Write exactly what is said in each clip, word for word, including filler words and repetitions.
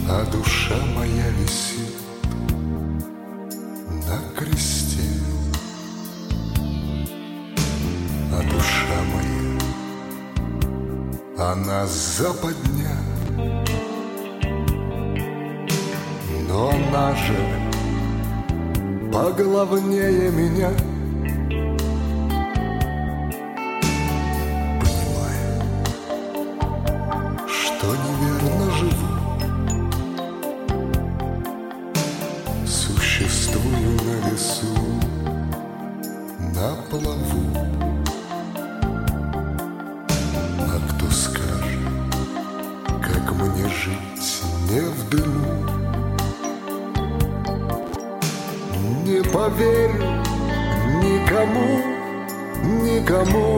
а душа моя висит на кресте, а душа моя, она западня, но она же поглавнее меня. Понимая, что неверно живу, существую на весу, на плаву. А кто скажет, как мне жить не в дыму? Не поверю никому, никому.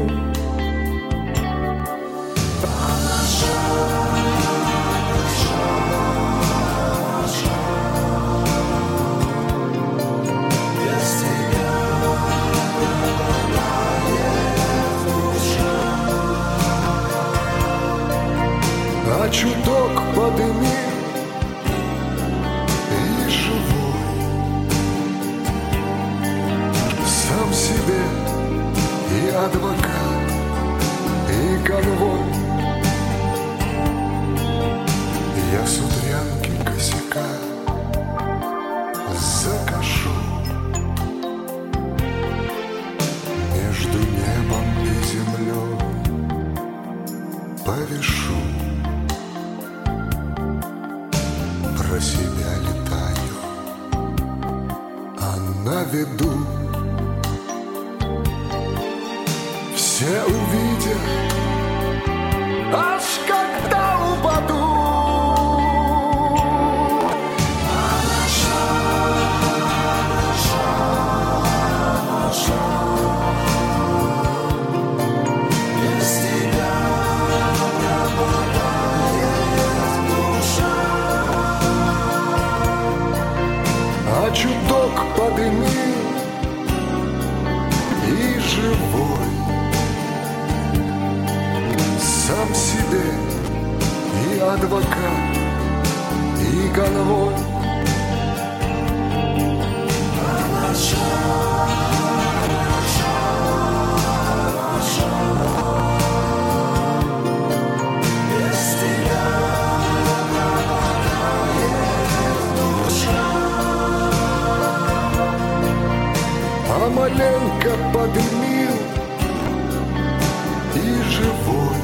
А чуток подыми и живой, сам себе и адвокат, и конвой. Я с утрянки косяка закажу, между небом и землей повешу. Про себя летаю, а на виду все увидят, аж когда упаду. А чуток подыми и живой, сам себе и адвокат, и конвой. А маленько подымил и живой,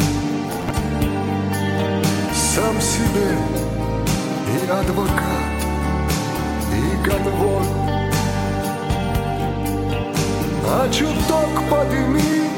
сам себе и адвокат, и конвой. А чуток подыми